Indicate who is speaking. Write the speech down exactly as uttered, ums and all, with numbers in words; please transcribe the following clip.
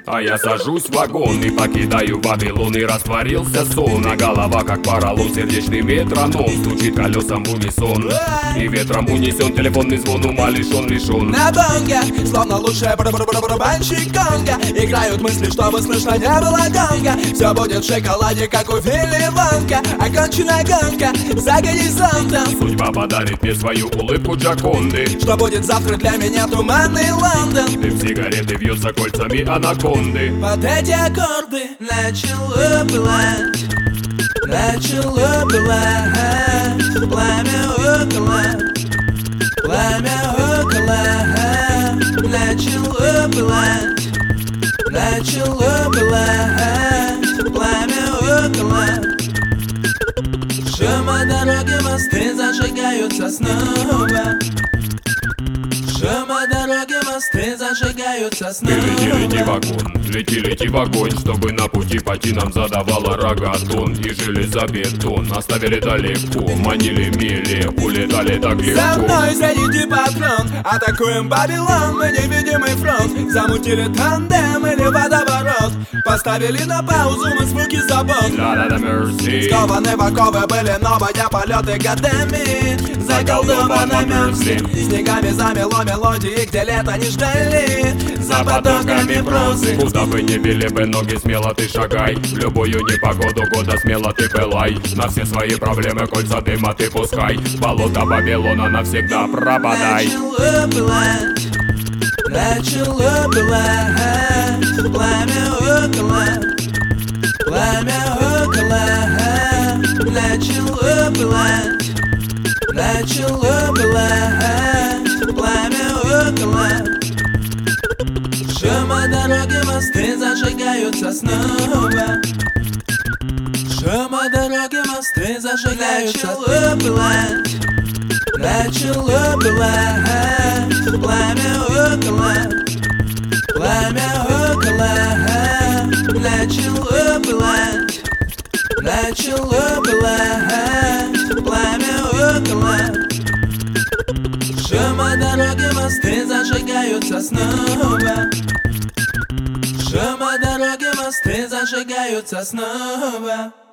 Speaker 1: А я сажусь в вагон и покидаю Вавилон, и растворился сон. А голова как поролон, сердечный метроном стучит колесом в унисон. И ветром унесен телефонный звон, ума лишен, лишен.
Speaker 2: На бонге, словно лучшая барабанщик Конга, играют мысли, чтобы слышно не было гонга. Все будет в шоколаде, как у Вилли Вонка. Окончена гонка за горизонтом.
Speaker 1: Судьба подарит мне свою улыбку Джаконды.
Speaker 2: Что будет завтра для меня туманный Лондон.
Speaker 1: Дым сигареты вьется кольцами анаконды.
Speaker 2: Под эти аккорды начало пылать, начало пылать, пламя около, пламя около. Начало пылать, начало пылать, пламя около. Шума дороги, мосты зажигаются снова. Шума дороги, мосты зажигаются снова.
Speaker 1: Лети, лети вагон, лети, лети в огонь, чтобы на пути пойти нам задавала рогатон. И железобетон оставили далеко, манили мили, улетали так легко.
Speaker 2: За мной садите патрон, атакуем Вавилон. Мы невидимый фронт, замутили тандем или водоворот. Поставили на паузу мы звуки забот. Скованы в оковы были новые полеты годами. Заколдованы мерзли, снегами замело мелодии, где лето не ждали. За потоками прозы,
Speaker 1: куда бы ни вели бы ноги, смело ты шагай. В любую непогоду года смело ты пылай. На все свои проблемы кольца дыма ты пускай. Болото Вавилона навсегда пропадай.
Speaker 2: Начало пылать, начало пылать, пламя около, пламя около. Начало пылать, начало пылать, пламя около. Шума дороги, мосты зажигаются снова. Шума дороги, мосты зажигаются. Начало пылать, начало пылать, пламя около, пламя около. Начало пылать, начало пылать, пламя около. Шума дороги, мосты зажигаются снова. Шума дороги, мосты зажигаются снова.